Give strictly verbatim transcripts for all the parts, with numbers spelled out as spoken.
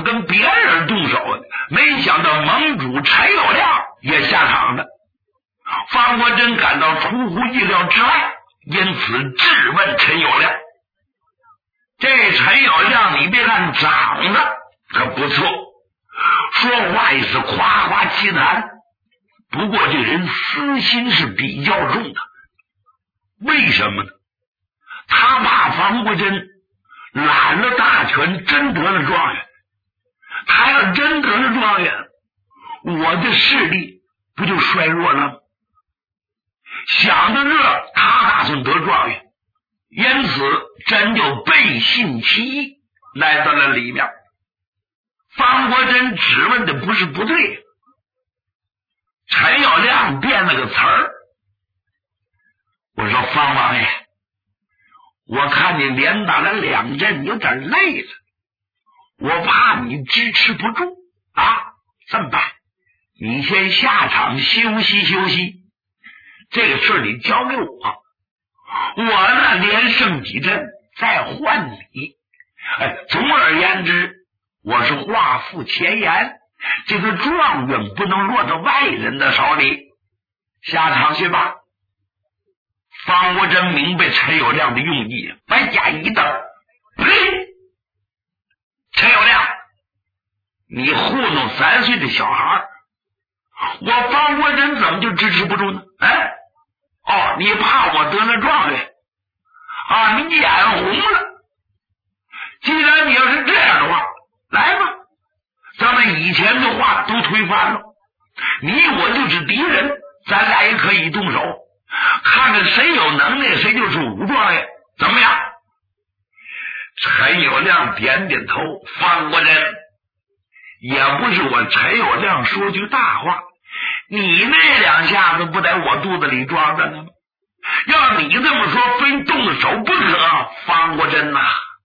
跟别人动手，没想到盟主陈友谅也下场了。方国珍感到出乎意料之外，因此质问陈友谅。这陈友谅你别看长得可不错，说话也是夸夸其谈，不过这人私心是比较重的。为什么呢？他怕方国珍揽了大权，真得了状元。他要真得了状元，我的势力不就衰弱了吗？想到这，他打算得状元，因此真就背信弃义来到了里面。方国珍质问的不是不对，陈友谅变了个词儿。我说方王爷，我看你连打了两阵，有点累了，我怕你支持不住啊。这么办，你先下场休息休息，这个事你交给我，我呢连胜几阵再换你。哎，总而言之，我是话付前言，这个状元不能落到外人的手里，下场去吧。方国珍明白陈友谅的用意，白眼一瞪，呸！陈友谅，你糊弄三岁的小孩，我方国珍怎么就支持不住呢？哎，哦，你怕我得了状元啊？你眼红了。既然你要是这样的话，来吧，咱们以前的话都推翻了，你我就是敌人，咱俩也可以动手，看看谁有能耐谁就是武状元，怎么样？陈友谅点点头。方国珍，也不是我陈友谅说句大话，你那两下子不在我肚子里装着呢吗？要你这么说，非动手不可。方国珍呐、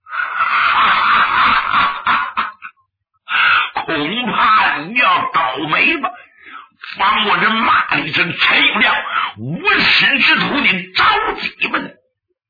啊，恐怕你要倒霉吧。方国珍骂了一声：“陈友谅，无耻之徒，你着急吧你？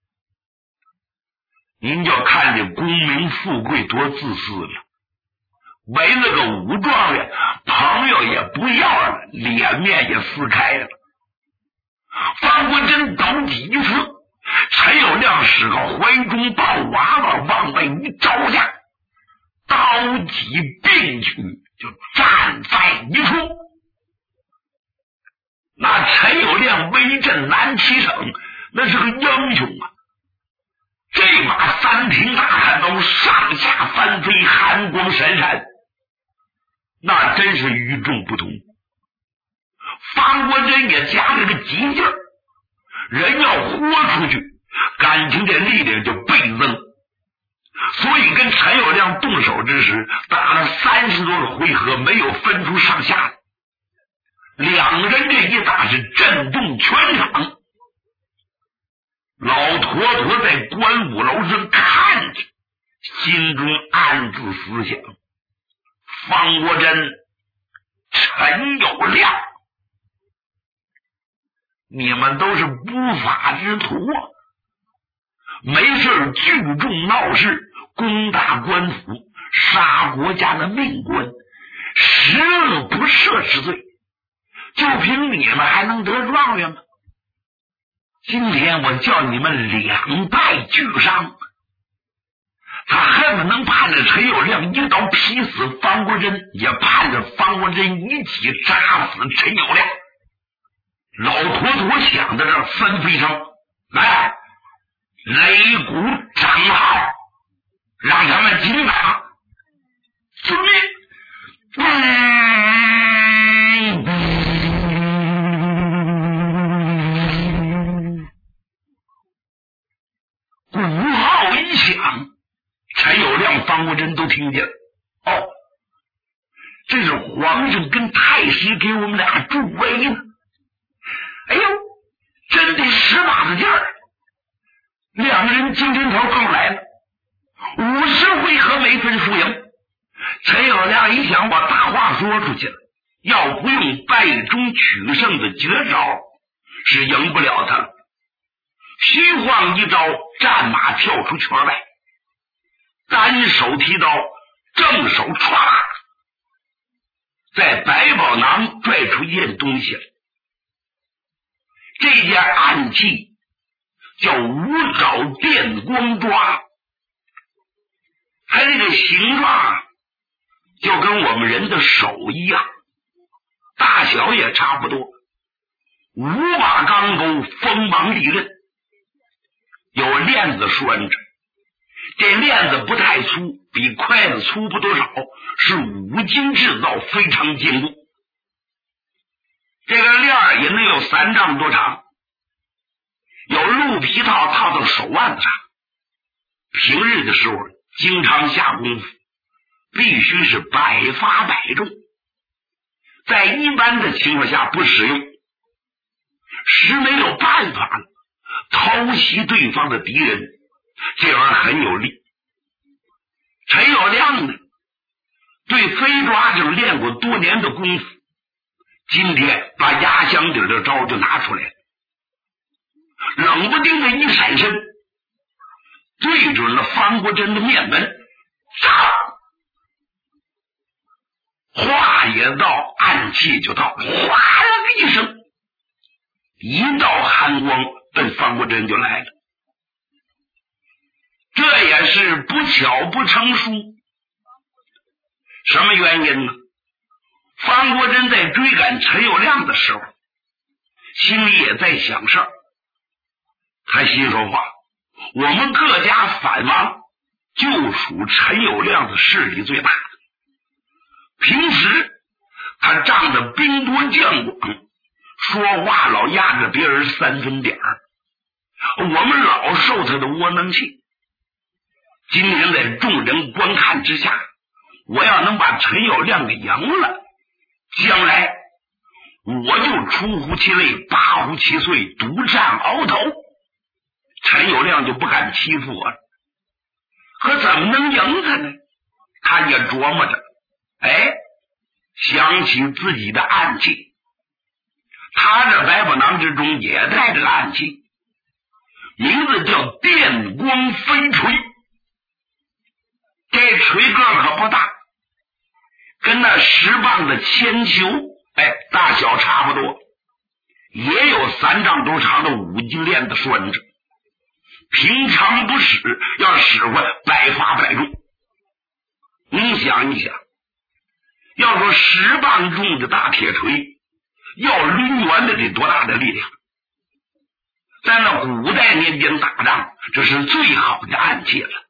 您就看这功名富贵多自私了，为了个武状元，朋友也不要了，脸面也撕开了。”方国珍抖几次，陈友谅使个怀中抱娃娃往外一招架，刀戟并举，就站在一处。那陈友谅威震南七省，那是个英雄啊！这把三挺大砍刀上下翻飞，寒光闪闪，那真是与众不同。方国珍也夹着个急劲儿，人要豁出去，感情这力量就倍增，所以跟陈友谅动手之时，打了三十多个回合，没有分出上下来。两个人这一打是震动全场，老坨坨在观武楼上看着，心中暗自思想：方国珍、陈友谅，你们都是不法之徒啊！没事聚众闹事，攻打官府，杀国家的命官，十恶不赦之罪，就凭你们还能得状元吗？今天我叫你们两败俱伤，他恨不能盼着陈友谅一刀劈死方国珍，也盼着方国珍一起扎死陈友谅。老坨坨想到这儿，吩咐一声：“来，擂鼓长号，让他们进打。”遵命。鼓号一响，陈友谅、方国珍都听见了。哦，这是皇上跟太师给我们俩助威呢。哎呦，真得使把子劲儿！两个人精神头够来了，五十回合没分输赢。陈友谅一想，把大话说出去了，要不用败中取胜的绝招，是赢不了他了。虚晃一招，战马跳出圈外，单手提刀正手歘啦，在百宝囊拽出一件东西来。这件暗器叫五爪电光抓，它这个形状就跟我们人的手一样，大小也差不多，五把钢钩，锋芒利刃，有链子拴着。这链子不太粗，比筷子粗不多少，是五金制造，非常坚固。这个链儿也能有三丈多长，有鹿皮套套到手腕子上。平日的时候经常下功夫，必须是百发百中，在一般的情况下不使用，实没有办法了，偷袭对方的敌人，这玩意儿很有力。陈友谅呢，对飞抓就练过多年的功夫，今天把压箱底的招就拿出来了，冷不丁的一闪身，对准了方国珍的面门，话也到，暗器就到，哗啦一声，一道寒光奔方国珍就来了。这也是不巧不成书。什么原因呢？方国珍在追赶陈友谅的时候，心里也在想事儿。他心说话，我们各家反王就属陈友谅的势力最大的，平时他仗着兵多将广，说话老压着别人三分点儿，我们老受他的窝囊气。今天在众人观看之下，我要能把陈友谅给赢了，将来我就出乎其类，拔乎其碎，独占鳌头，陈友谅就不敢欺负我了。可怎么能赢他呢？他也琢磨着，哎，想起自己的暗器，他这百宝囊之中也带着暗器，名字叫电光飞锤。这锤个可不大，跟那十磅的铅球哎大小差不多，也有三丈多长的五金链子拴着，平常不使，要使唤百发百中。您想一想，要说十磅重的大铁锤要抡圆的得多大的力量，在那古代年间打仗，这是最好的暗器了。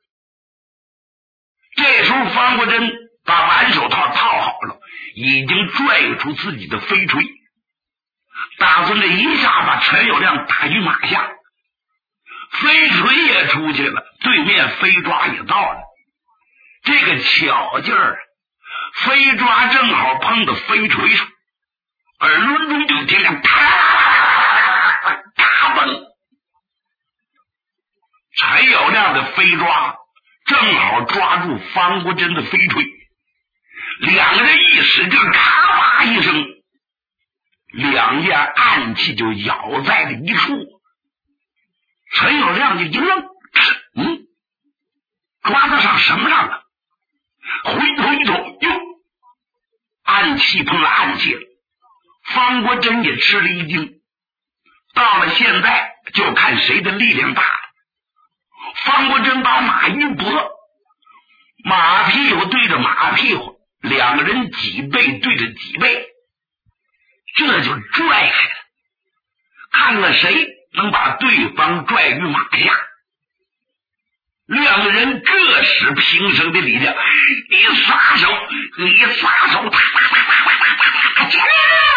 这时候方国珍把挽手套套好了，已经拽出自己的飞锤，打算这一下把陈友谅打于马下。飞锤也出去了，对面飞抓也到了，这个巧劲儿，飞抓正好碰到飞锤上，耳轮中就听见啪嘎嘣，陈友谅的飞抓正好抓住方国珍的飞锤，两个人一使劲，咔吧一声，两件暗器就咬在了一处。陈友谅就一愣，嗯，抓得上什么上了？回头一瞅，哟，暗器碰了暗器了。方国珍也吃了一惊，到了现在就看谁的力量大了。方国珍把马一拨，马屁股对着马屁股，两个人脊背对着脊背，这就拽开了，看看谁能把对方拽于马下。两个人各使平生的力量，一撒手一撒手，啪啪啪啪啪啪啪啪，前面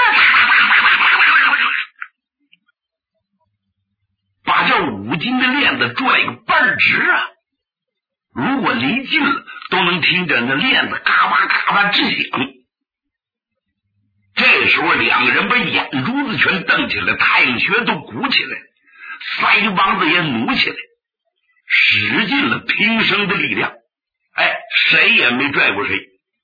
把这五斤的链子拽个倍儿直啊！如果离近了，都能听见那链子嘎巴嘎巴直响。这时候两个人把眼珠子全瞪起来，太阳穴都鼓起来，腮帮子也努起来，使尽了平生的力量，哎，谁也没拽过谁。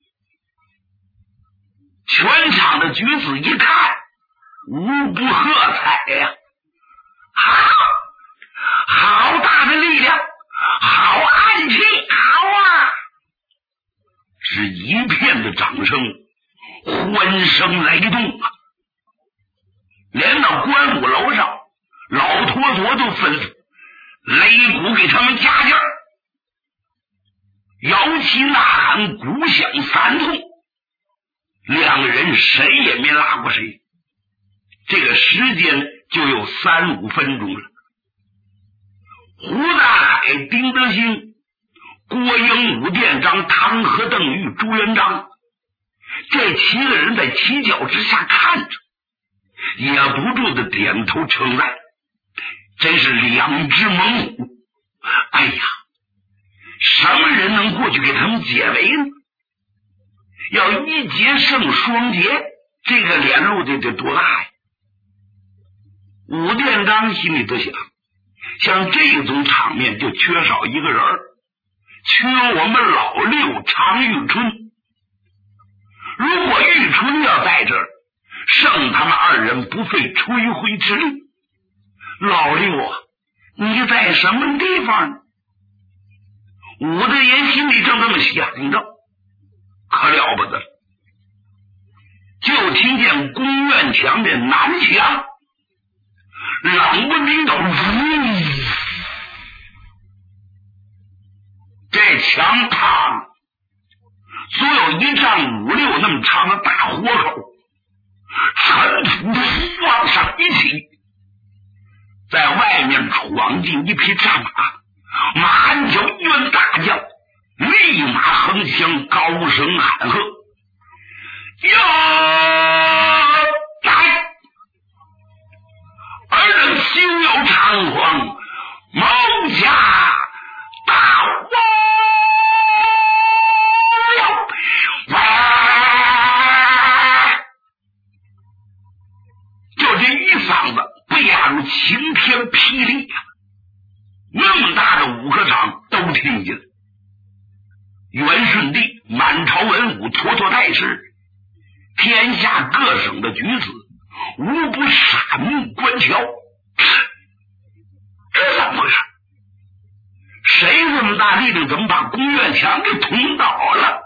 全场的举子一看，无不喝彩呀！好，好大的力量，好暗器，好啊！ 一片的掌声，欢声雷动啊！连到官府楼上，老陀陀就吩咐擂鼓给他们加劲儿，摇旗呐喊，鼓响三通。两个人谁也没拉过谁，这个时间就有三五分钟了。胡大海、丁德兴、郭英、武店长、唐和、邓玉、朱元璋，这七个人在犄角之下看着，也不住的点头称赞，真是两只猛虎。哎呀，什么人能过去给他们解围呢？要一节胜双节，这个脸露的得多大呀！武店长心里都想，像这种场面就缺少一个人，缺我们老六常玉春。如果玉春要在这儿，剩他们二人不费吹灰之力。老六啊，你在什么地方呢？武大爷心里正这么想着，可了不得，就听见宫院墙的南墙冷不丁的呜，这墙塌，足有一丈五六那么长的大豁口，尘土往上一起，在外面闯进一匹战马，马鞍叫冤大将，立马横枪，高声喊喝：呀！来！二人心有猖狂，谋家大王了！哇！就这一嗓子，不亚如晴天霹雳呀！那么大的五个场都听见了。元顺帝、满朝文武、妥妥太师，天下各省的举子，无不闪目观瞧。这怎么回事？谁这么大力量，怎么把宫院墙给捅倒了？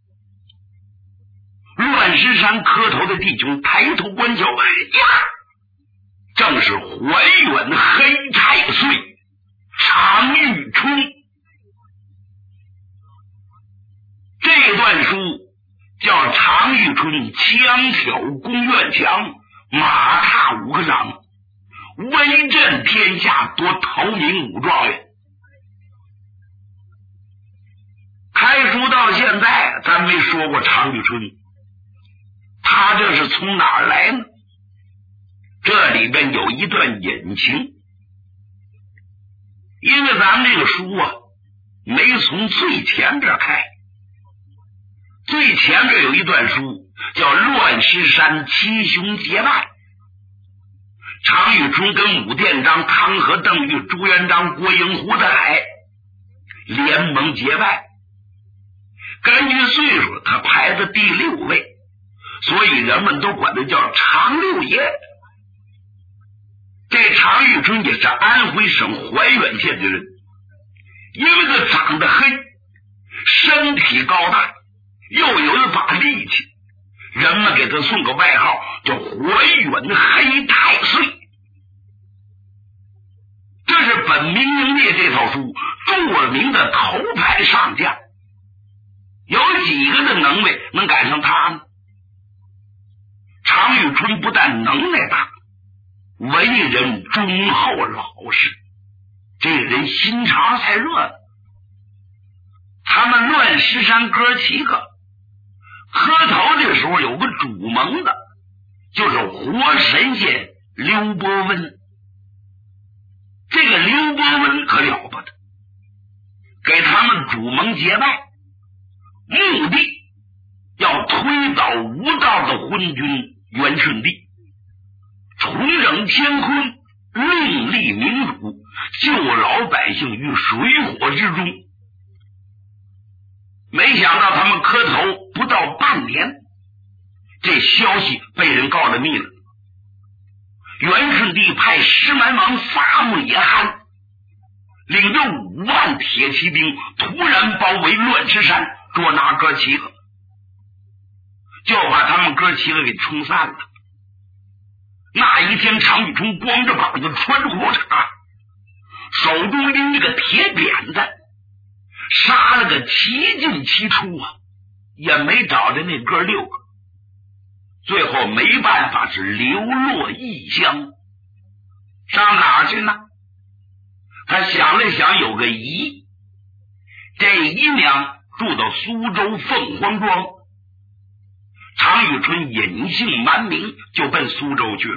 乱石山磕头的弟兄抬头观瞧，呀，正是怀远黑太岁常玉春。这段书叫常玉春枪挑宫院墙，马踏五个掌，威震天下，夺头名武状元。开书到现在咱没说过常玉春，他这是从哪儿来呢？这里边有一段隐情，因为咱们这个书啊没从最前边开，最前边有一段书叫乱石山七雄结拜，常玉春跟武店长、唐和、邓玉、朱元璋、郭英、胡大海联盟结拜，根据岁数他排在第六位，所以人们都管他叫常六爷。这常玉春也是安徽省怀远县的人，因为他长得黑，身体高大，又有一把力气，人们给他送个外号叫怀远黑太岁。这是本明英烈这套书著名的头牌上将，有几个的能耐能赶上他呢？常玉春不但能耐大，为人忠厚老实，这人心肠才热闹。他们乱石山哥七个磕头的时候有个主盟的，就是活神仙刘伯温。这个刘伯温可了不得，给他们主盟结拜，目的要推倒无道的昏君元顺帝，重整乾坤，另立民主，救老百姓于水火之中。没想到他们磕头不到半年，这消息被人告了密了。元顺帝派石蛮王伐木野憨，领着五万铁骑兵突然包围乱石山，捉拿哥七个， 就把他们哥七个给冲散了。那一天，常遇春光着膀子，穿着裤衩，手中拎着个铁扁子，杀了个七进七出啊，也没找着那哥六个。最后没办法，是流落异乡。上哪儿去呢？他想了想，有个姨，这姨娘住到苏州凤凰庄。常遇春隐姓蛮名，就奔苏州去了。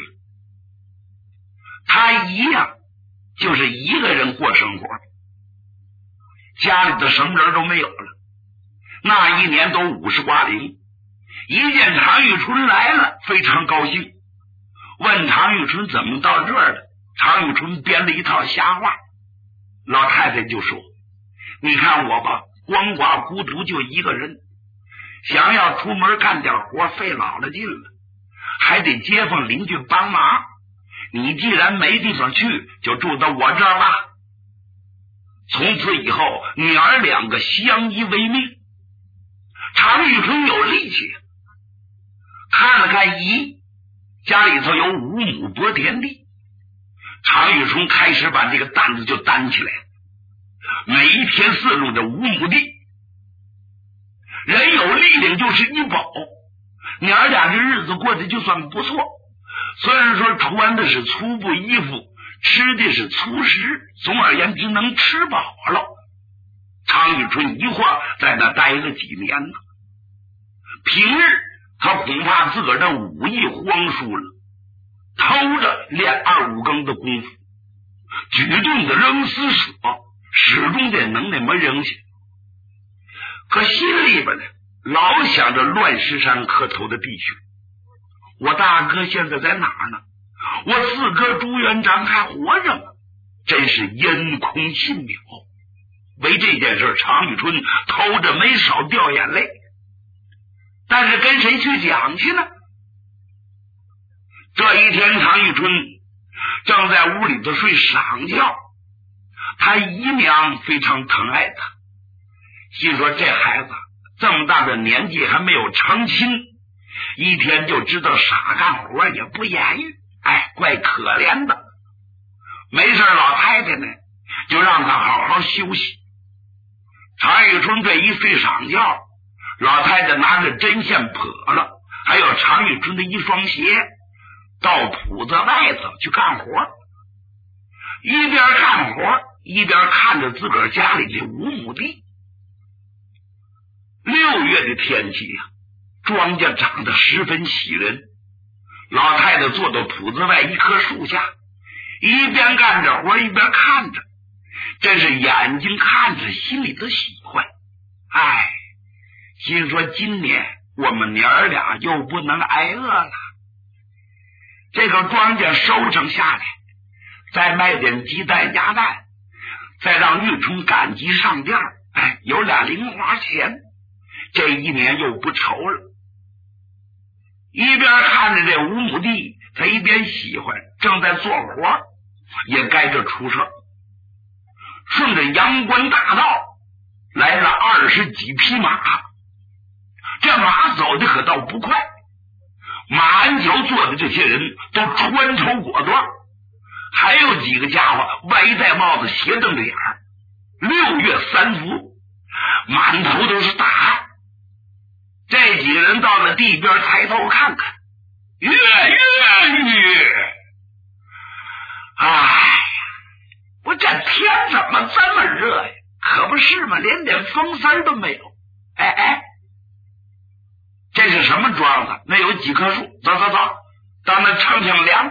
他姨呀，就是一个人过生活，家里的什么人都没有了。那一年都五十挂零，一见常遇春来了，非常高兴，问常遇春怎么到这儿的。常遇春编了一套瞎话，老太太就说：“你看我吧，光寡孤独，就一个人，想要出门干点活，费老了劲了，还得街坊邻居帮忙。你既然没地方去，就住到我这儿吧。”从此以后，女儿两个相依为命。常遇春有力气，看了看姨，家里头有五亩多田地。常遇春开始把这个担子就担起来，每一天四路的五亩地。人有力量就是一宝，娘儿俩这日子过得就算不错。虽然说穿的是粗布衣服，吃的是粗食，总而言之能吃饱了。常遇春一晃在那待了几年呢。平日他恐怕自个儿的武艺荒疏了，偷着练二五更的功夫，举动的扔丝舍，始终得能那么扔下。可心里边呢，老想着乱石山磕头的弟兄，我大哥现在在哪儿呢？我四哥朱元璋还活着吗？真是烟空信渺。为这件事，常遇春偷着没少掉眼泪，但是跟谁去讲去呢？这一天，常遇春正在屋里头睡晌觉，他姨娘非常疼爱他，心说这孩子这么大的年纪还没有成亲，一天就知道傻干活，也不言语，哎，怪可怜的。没事，老太太呢就让他好好休息。常遇春这一睡晌觉，老太太拿着针线破了，还有常遇春的一双鞋，到铺子外头去干活，一边干活一边看着自个儿家里的五亩地。六月的天气呀、啊，庄稼长得十分喜人。老太太坐到铺子外一棵树下，一边干着活一边看着，真是眼睛看着心里头喜欢。哎，心说今年我们娘儿俩又不能挨饿了。这个庄稼收成下来，再卖点鸡蛋鸭蛋，再让玉春赶集上店，哎，有俩零花钱，这一年又不愁了。一边看着这五亩地，他一边喜欢，正在做活，也该着出事。顺着阳关大道来了二十几匹马，这马走的可倒不快，马鞍桥坐的这些人都穿绸裹缎，还有几个家伙歪戴帽子，斜瞪着眼儿，六月三伏，满头都是大汗。这几个人到了地边，抬头看看，月月月，哎，我这天怎么这么热呀？可不是嘛，连点风丝都没有。哎哎，这是什么庄子？那有几棵树，走走走，到那乘乘凉。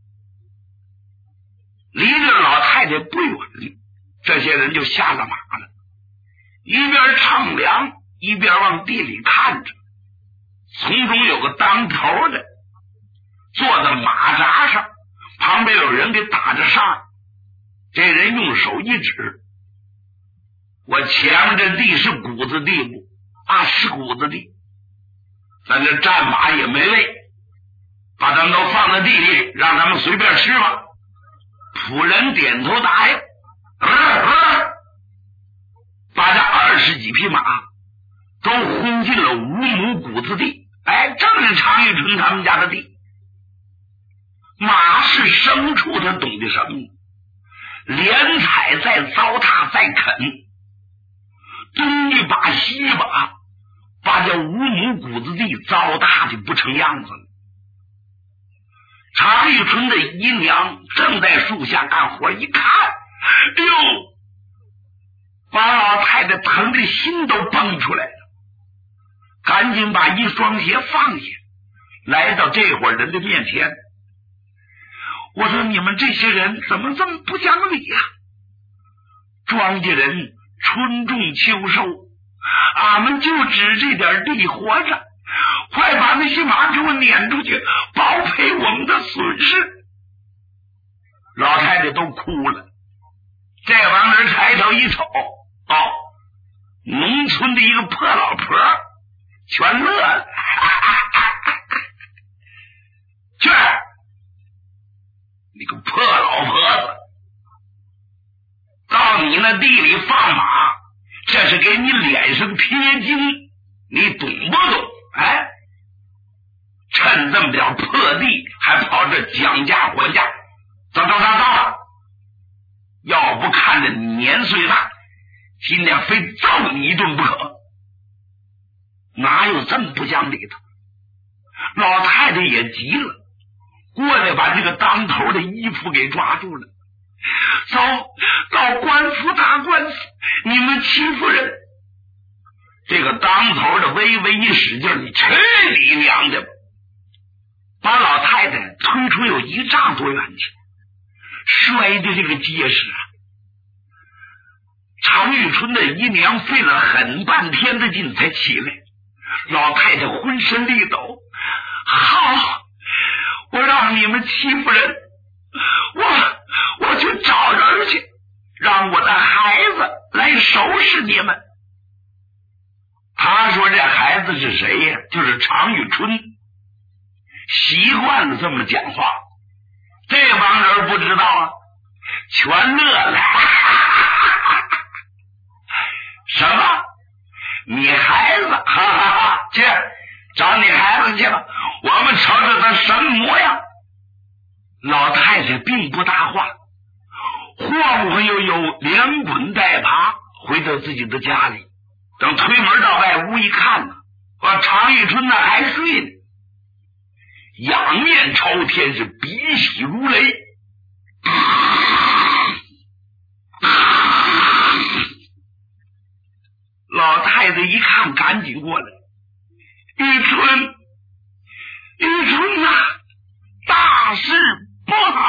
离着老太太不远，这些人就下了马了，一边乘凉一边往地里看着。从中有个当头的坐在马扎上，旁边有人给打着哨。这人用手一指，我前面这地是谷子地不？啊，是谷子地。咱这战马也没喂，把他们都放在地里，让他们随便吃吧。仆人点头答应，呃呃、把这二十几匹马都轰进了五亩谷子地。 哎，正是常玉春他们家的地。马是牲畜，他懂得什么？连踩再糟蹋再啃，东一把西一把，把这五亩谷子地糟蹋的不成样子了。常玉春的姨娘正在树下干活，一看，哎呦，把老太太疼的心都蹦出来了，赶紧把一双鞋放下，来到这伙人的面前。我说你们这些人怎么这么不讲理呀、啊？庄稼人春种秋收，俺们就指这点地活着，快把那些马给我撵出去，保赔我们的损失。老太太都哭了。这帮人抬头一瞅，哦，农村的一个破老婆，全乐了。去，你个破老婆子，到你那地里放马，这是给你脸上贴金，你懂不懂？哎，趁这么点破地还跑这讲价还价，走走走走！要不看着你年岁大，今天非揍你一顿不可。哪有这么不讲理的？老太太也急了，过来把这个当头的衣服给抓住了。走到官府打官司，你们欺负人。这个当头的微微一使劲，你去你娘的，把老太太推出有一丈多远去，摔的这个结实啊！常玉春的姨娘费了很半天的劲才起来，老太太浑身力抖。好，我让你们欺负人，我我去找人去，让我的孩子来收拾你们。他说这孩子是谁呀？就是常玉春，习惯了这么讲话。这帮人不知道啊，全乐了。什么？你孩子？哈哈哈！去找你孩子去了，我们瞅瞅他什么模样。老太太并不搭话，晃晃悠悠，连滚带爬回到自己的家里。等推门到外屋一看呢，啊，常玉春那还睡呢，仰面朝天，是鼻息如雷。老太太一看，赶紧过来。玉春，玉春啊，大事不好